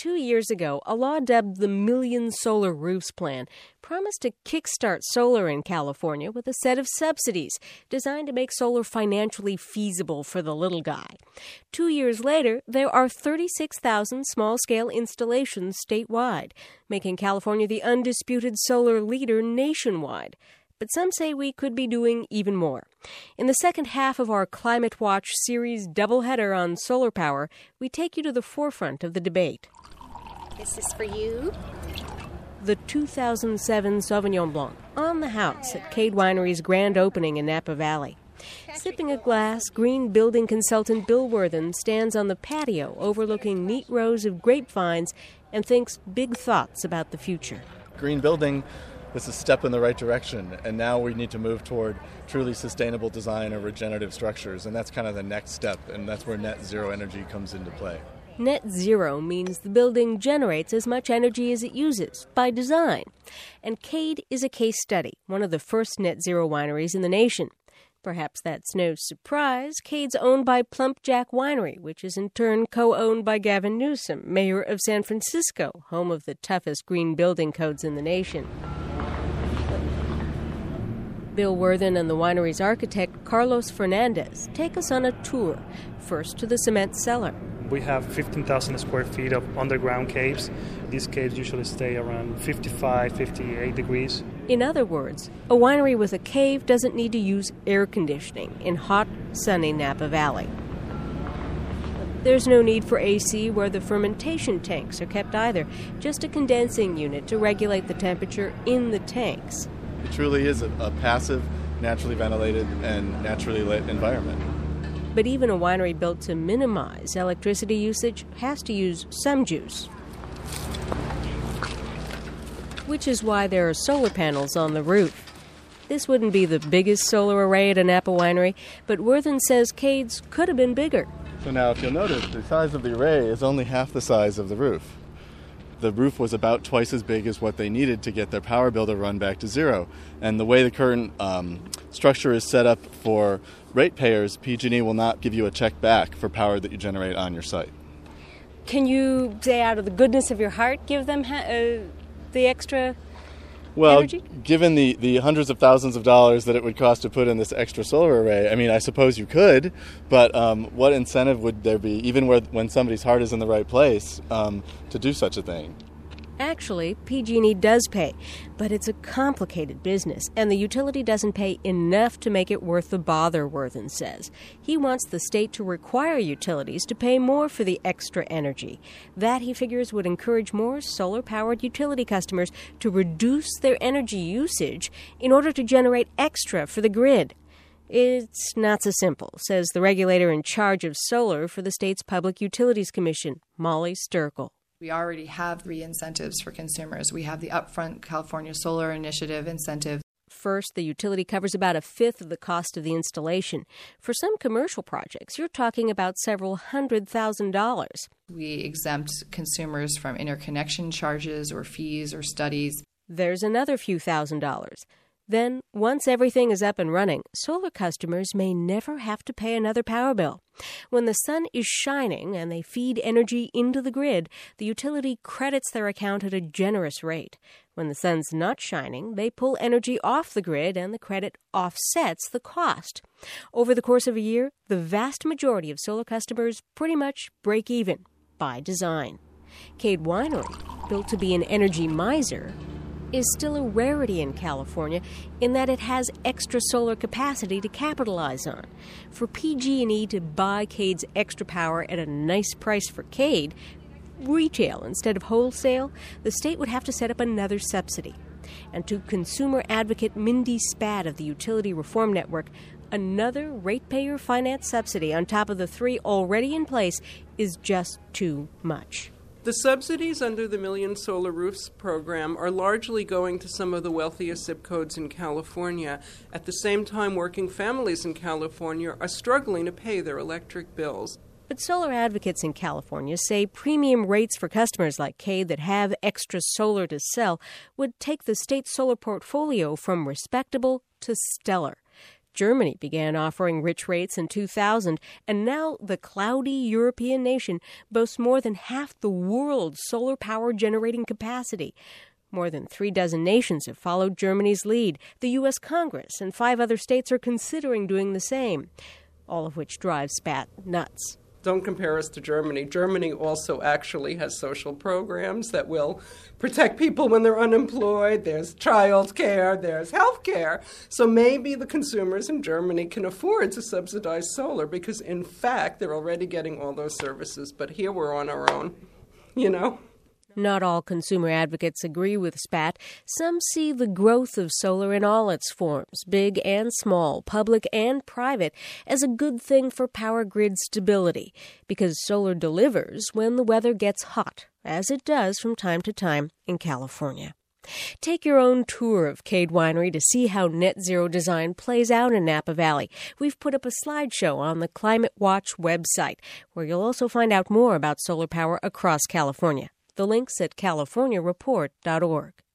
2 years ago, a law dubbed the Million Solar Roofs Plan promised to kickstart solar in California with a set of subsidies designed to make solar financially feasible for the little guy. 2 years later, there are 36,000 small-scale installations statewide, making California the undisputed solar leader nationwide. But some say we could be doing even more. In the second half of our Climate Watch series doubleheader on solar power, we take you to the forefront of the debate. This is for you. The 2007 Sauvignon Blanc on the house at Cade Winery's grand opening in Napa Valley. Sipping a glass, green building consultant Bill Worthen stands on the patio overlooking neat rows of grapevines and thinks big thoughts about the future. Green building is a step in the right direction, and now we need to move toward truly sustainable design or regenerative structures, and that's kind of the next step, and that's where net zero energy comes into play. Net zero means the building generates as much energy as it uses, by design. And Cade is a case study, one of the first net zero wineries in the nation. Perhaps that's no surprise. Cade's owned by Plump Jack Winery, which is in turn co-owned by Gavin Newsom, mayor of San Francisco, home of the toughest green building codes in the nation. Bill Worthen and the winery's architect, Carlos Fernandez, take us on a tour, first to the cement cellar. We have 15,000 square feet of underground caves. These caves usually stay around 55, 58 degrees. In other words, a winery with a cave doesn't need to use air conditioning in hot, sunny Napa Valley. There's no need for AC where the fermentation tanks are kept either, just a condensing unit to regulate the temperature in the tanks. It truly is a passive, naturally ventilated, and naturally lit environment. But even a winery built to minimize electricity usage has to use some juice. Which is why there are solar panels on the roof. This wouldn't be the biggest solar array at a Napa winery, but Worthen says Cade's could have been bigger. So now, if you'll notice, the size of the array is only half the size of the roof. The roof was about twice as big as what they needed to get their power bill to run back to zero. And the way the current structure is set up for ratepayers, PG&E will not give you a check back for power that you generate on your site. Can you, say, out of the goodness of your heart, give them the extra energy? Given the hundreds of thousands of dollars that it would cost to put in this extra solar array, I mean, I suppose you could, but what incentive would there be, even when somebody's heart is in the right place, to do such a thing? Actually, PG&E does pay, but it's a complicated business, and the utility doesn't pay enough to make it worth the bother, Worthen says. He wants the state to require utilities to pay more for the extra energy. That, he figures, would encourage more solar-powered utility customers to reduce their energy usage in order to generate extra for the grid. It's not so simple, says the regulator in charge of solar for the state's Public Utilities Commission, Molly Sturkle. We already have 3 incentives for consumers. We have the upfront California Solar Initiative incentive. First, the utility covers about a fifth of the cost of the installation. For some commercial projects, you're talking about several $100,000. We exempt consumers from interconnection charges or fees or studies. There's another few $1,000s. Then, once everything is up and running, solar customers may never have to pay another power bill. When the sun is shining and they feed energy into the grid, the utility credits their account at a generous rate. When the sun's not shining, they pull energy off the grid and the credit offsets the cost. Over the course of a year, the vast majority of solar customers pretty much break even by design. Cade Winery, built to be an energy miser, is still a rarity in California in that it has extra solar capacity to capitalize on. For PG&E to buy Cade's extra power at a nice price for Cade, retail instead of wholesale, the state would have to set up another subsidy. And to consumer advocate Mindy Spad of the Utility Reform Network, another ratepayer finance subsidy on top of the 3 already in place is just too much. The subsidies under the Million Solar Roofs program are largely going to some of the wealthiest zip codes in California. At the same time, working families in California are struggling to pay their electric bills. But solar advocates in California say premium rates for customers like Cade that have extra solar to sell would take the state's solar portfolio from respectable to stellar. Germany began offering rich rates in 2000, and now the cloudy European nation boasts more than half the world's solar power generating capacity. More than 36 nations have followed Germany's lead. The U.S. Congress and 5 other states are considering doing the same, all of which drives SPAT nuts. Don't compare us to Germany. Germany also actually has social programs that will protect people when they're unemployed. There's child care, there's health care. So maybe the consumers in Germany can afford to subsidize solar because, in fact, they're already getting all those services. But here we're on our own, you know? Not all consumer advocates agree with SPAT. Some see the growth of solar in all its forms, big and small, public and private, as a good thing for power grid stability, because solar delivers when the weather gets hot, as it does from time to time in California. Take your own tour of Cade Winery to see how net zero design plays out in Napa Valley. We've put up a slideshow on the Climate Watch website, where you'll also find out more about solar power across California. The link's at californiareport.org.